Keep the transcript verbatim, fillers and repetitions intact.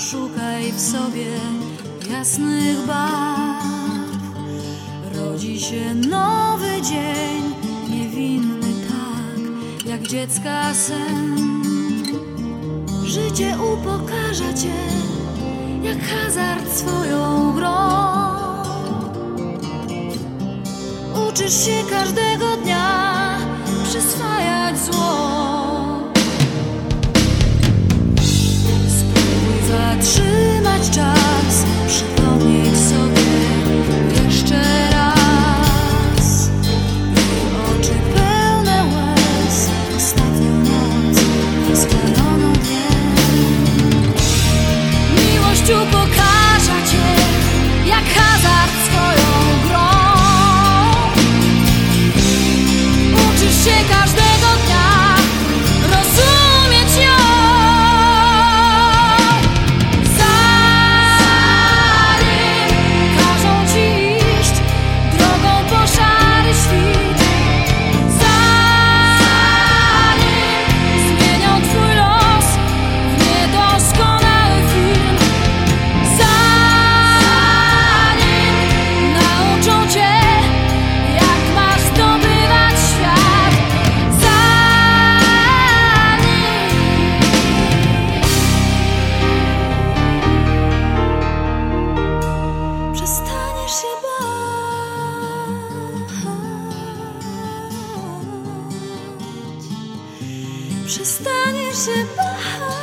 szukaj w sobie jasnych barw. Rodzi się nowy dzień, niewinny tak, jak dziecka sen. Życie upokarza cię, jak hazard swoją grą. Uczysz się każdego dnia przyswajać zło. Spróbuj zatrzymać czas, przypomnieć sobie jeszcze raz. Jej oczy pełne łez, ostatnią noc spaloną dniem. Miłość upokarza cię, jak hazard swoją grą. Uczysz się każdego dnia rozumieć ją. Zanim każą ci iść drogą po szary świt, zanim zmienią twój los w niedoskonały film, zanim nauczą cię, jak masz zdobywać świat, zanim przestaniesz się bać, przestaniesz się bać.